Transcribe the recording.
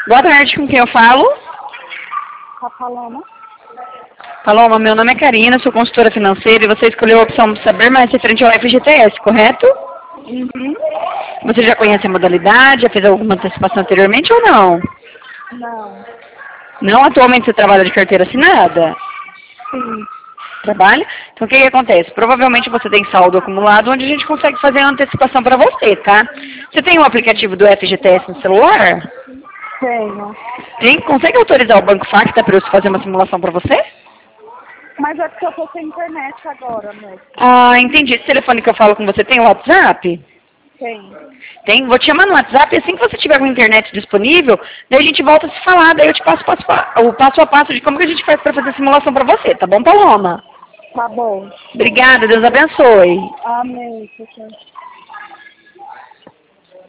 Boa tarde, com quem eu falo? Com a Paloma. Paloma, meu nome é Karina, sou consultora financeira e você escolheu a opção de saber mais referente ao FGTS, correto? Uhum. Você já conhece a modalidade, já fez alguma antecipação anteriormente ou não? Não. Não, atualmente você trabalha de carteira assinada? Sim. Trabalha? Então o que acontece? Provavelmente você tem saldo acumulado onde a gente consegue fazer a antecipação para você, tá? Você tem o aplicativo do FGTS no celular? Tenho. Tem? Consegue autorizar o Banco Facta para eu fazer uma simulação para você? Mas é porque eu tô sem internet agora, mesmo. Ah, entendi. Esse telefone que eu falo com você tem o WhatsApp? Tem. Tem? Vou te chamar no WhatsApp e assim que você tiver com a internet disponível, daí a gente volta a se falar, daí eu te passo o passo a passo de como que a gente faz para fazer a simulação para você, tá bom, Paloma? Tá bom. Obrigada, Deus abençoe. Amém, professor.